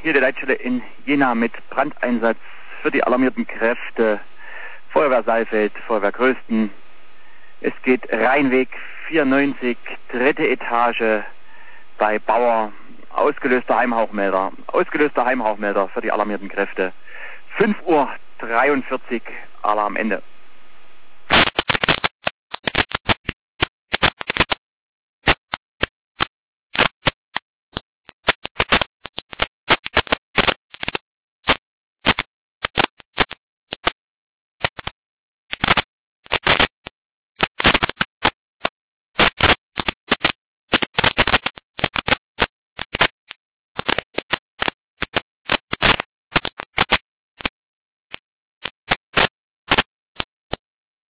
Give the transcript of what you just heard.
hier die Leitstelle in Jena mit Brandeinsatz für die alarmierten Kräfte. Feuerwehr Saalfeld, Feuerwehr Grösten. Es geht Rheinweg 94, 3. Etage bei Bauer. Ausgelöster Heimhauchmelder für die alarmierten Kräfte. 5:43 Uhr, Alarm Ende.